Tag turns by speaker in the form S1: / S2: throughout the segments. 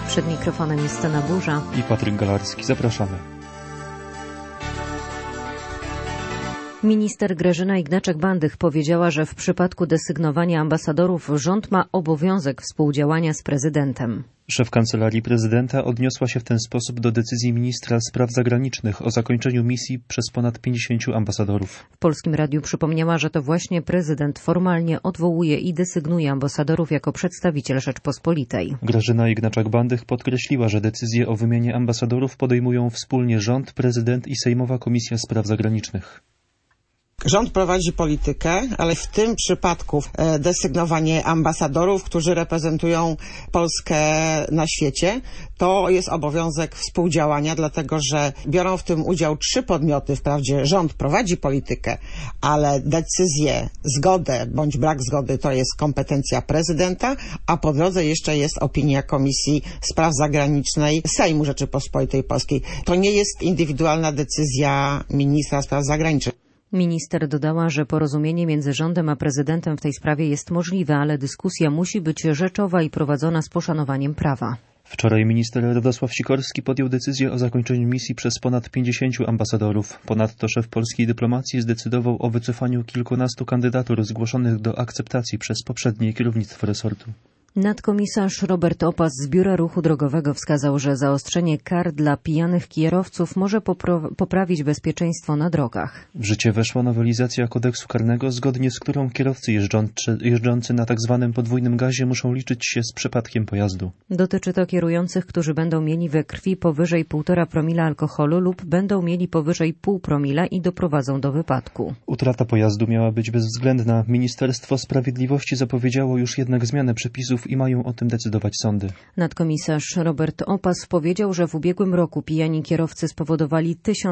S1: Przed mikrofonem jest Scena Burza
S2: i Patryk Galarski. Zapraszamy.
S1: Minister Grażyna Ignaczek-Bandych powiedziała, że w przypadku desygnowania ambasadorów rząd ma obowiązek współdziałania z prezydentem.
S2: Szef Kancelarii Prezydenta odniosła się w ten sposób do decyzji ministra spraw zagranicznych o zakończeniu misji przez ponad 50 ambasadorów.
S1: W Polskim Radiu przypomniała, że to właśnie prezydent formalnie odwołuje i desygnuje ambasadorów jako przedstawiciel Rzeczpospolitej.
S2: Grażyna Ignaczak-Bandych podkreśliła, że decyzje o wymianie ambasadorów podejmują wspólnie rząd, prezydent i Sejmowa Komisja Spraw Zagranicznych.
S3: Rząd prowadzi politykę, ale w tym przypadku desygnowanie ambasadorów, którzy reprezentują Polskę na świecie, to jest obowiązek współdziałania, dlatego że biorą w tym udział 3 podmioty. Wprawdzie rząd prowadzi politykę, ale decyzję, zgodę bądź brak zgody to jest kompetencja prezydenta, a po drodze jeszcze jest opinia Komisji Spraw Zagranicznej Sejmu Rzeczypospolitej Polskiej. To nie jest indywidualna decyzja ministra spraw zagranicznych.
S1: Minister dodała, że porozumienie między rządem a prezydentem w tej sprawie jest możliwe, ale dyskusja musi być rzeczowa i prowadzona z poszanowaniem prawa.
S2: Wczoraj minister Radosław Sikorski podjął decyzję o zakończeniu misji przez ponad 50 ambasadorów. Ponadto szef polskiej dyplomacji zdecydował o wycofaniu kilkunastu kandydatur zgłoszonych do akceptacji przez poprzednie kierownictwo resortu.
S1: Nadkomisarz Robert Opas z Biura Ruchu Drogowego wskazał, że zaostrzenie kar dla pijanych kierowców może poprawić bezpieczeństwo na drogach.
S2: W życie weszła nowelizacja kodeksu karnego, zgodnie z którą kierowcy jeżdżący na tzw. podwójnym gazie muszą liczyć się z przepadkiem pojazdu.
S1: Dotyczy to kierujących, którzy będą mieli we krwi powyżej 1,5 promila alkoholu lub będą mieli powyżej 0,5 promila i doprowadzą do wypadku.
S2: Utrata pojazdu miała być bezwzględna. Ministerstwo Sprawiedliwości zapowiedziało już jednak zmianę przepisów i mają o tym decydować sądy.
S1: Nadkomisarz Robert Opas powiedział, że w ubiegłym roku pijani kierowcy spowodowali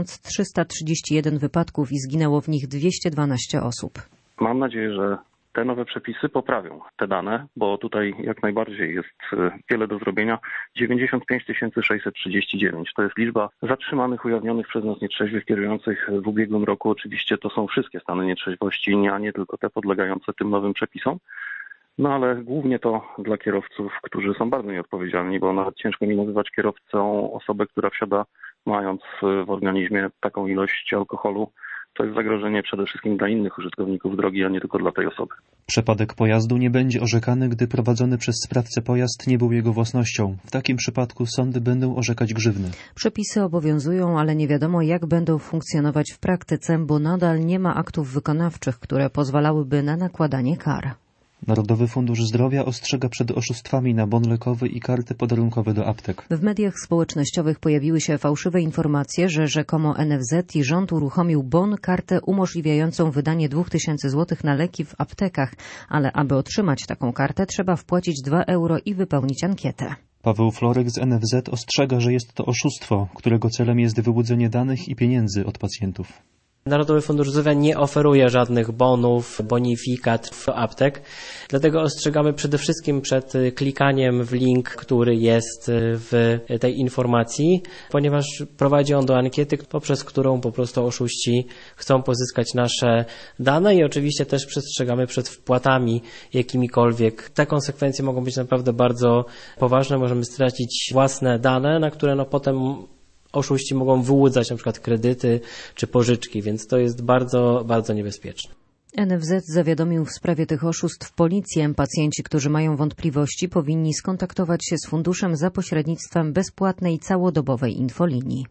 S1: 1331 wypadków i zginęło w nich 212 osób.
S4: Mam nadzieję, że te nowe przepisy poprawią te dane, bo tutaj jak najbardziej jest wiele do zrobienia. 95 639 to jest liczba zatrzymanych, ujawnionych przez nas nietrzeźwych kierujących w ubiegłym roku. Oczywiście to są wszystkie stany nietrzeźwości, a nie tylko te podlegające tym nowym przepisom. No ale głównie to dla kierowców, którzy są bardzo nieodpowiedzialni, bo nawet ciężko mi nazywać kierowcą osobę, która wsiada mając w organizmie taką ilość alkoholu. To jest zagrożenie przede wszystkim dla innych użytkowników drogi, a nie tylko dla tej osoby.
S2: Przepadek pojazdu nie będzie orzekany, gdy prowadzony przez sprawcę pojazd nie był jego własnością. W takim przypadku sądy będą orzekać grzywny.
S1: Przepisy obowiązują, ale nie wiadomo, jak będą funkcjonować w praktyce, bo nadal nie ma aktów wykonawczych, które pozwalałyby na nakładanie kar.
S2: Narodowy Fundusz Zdrowia ostrzega przed oszustwami na bon lekowy i karty podarunkowe do aptek.
S1: W mediach społecznościowych pojawiły się fałszywe informacje, że rzekomo NFZ i rząd uruchomił bon, kartę umożliwiającą wydanie 2000 zł na leki w aptekach, ale aby otrzymać taką kartę trzeba wpłacić 2 euro i wypełnić ankietę.
S2: Paweł Florek z NFZ ostrzega, że jest to oszustwo, którego celem jest wyłudzenie danych i pieniędzy od pacjentów.
S5: Narodowy Fundusz Zdrowia nie oferuje żadnych bonów, bonifikat w aptek, dlatego ostrzegamy przede wszystkim przed klikaniem w link, który jest w tej informacji, ponieważ prowadzi on do ankiety, poprzez którą po prostu oszuści chcą pozyskać nasze dane i oczywiście też przestrzegamy przed wpłatami jakimikolwiek. Te konsekwencje mogą być naprawdę bardzo poważne, możemy stracić własne dane, na które potem oszuści mogą wyłudzać na przykład kredyty czy pożyczki, więc to jest bardzo, bardzo niebezpieczne.
S1: NFZ zawiadomił w sprawie tych oszustw policję. Pacjenci, którzy mają wątpliwości, powinni skontaktować się z funduszem za pośrednictwem bezpłatnej całodobowej infolinii.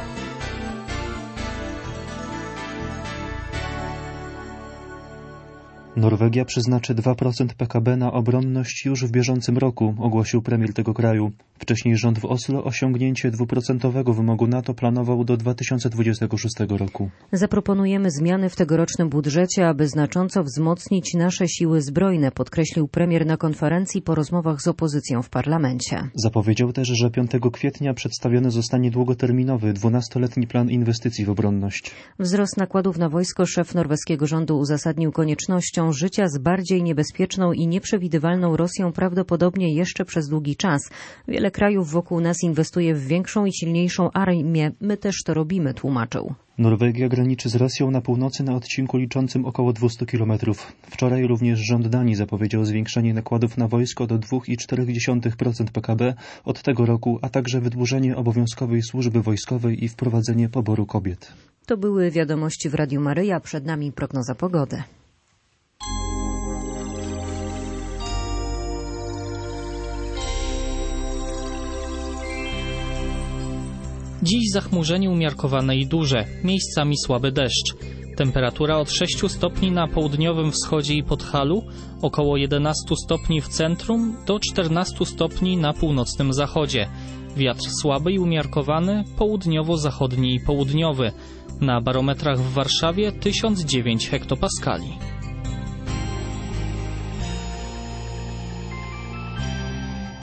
S2: Norwegia przeznaczy 2% PKB na obronność już w bieżącym roku, ogłosił premier tego kraju. Wcześniej rząd w Oslo osiągnięcie 2% wymogu NATO planował do 2026 roku.
S1: Zaproponujemy zmiany w tegorocznym budżecie, aby znacząco wzmocnić nasze siły zbrojne, podkreślił premier na konferencji po rozmowach z opozycją w parlamencie.
S2: Zapowiedział też, że 5 kwietnia przedstawiony zostanie długoterminowy, 12-letni plan inwestycji w obronność.
S1: Wzrost nakładów na wojsko szef norweskiego rządu uzasadnił koniecznością sferą życia z bardziej niebezpieczną i nieprzewidywalną Rosją prawdopodobnie jeszcze przez długi czas. Wiele krajów wokół nas inwestuje w większą i silniejszą armię. My też to robimy, tłumaczył.
S2: Norwegia graniczy z Rosją na północy na odcinku liczącym około 200 km. Wczoraj również rząd Danii zapowiedział zwiększenie nakładów na wojsko do 2,4% PKB od tego roku, a także wydłużenie obowiązkowej służby wojskowej i wprowadzenie poboru kobiet.
S1: To były wiadomości w Radiu Maryja, przed nami prognoza pogody.
S6: Dziś zachmurzenie umiarkowane i duże, miejscami słaby deszcz. Temperatura od 6 stopni na południowym wschodzie i Podhalu, około 11 stopni w centrum do 14 stopni na północnym zachodzie. Wiatr słaby i umiarkowany, południowo-zachodni i południowy. Na barometrach w Warszawie 1009 hektopaskali.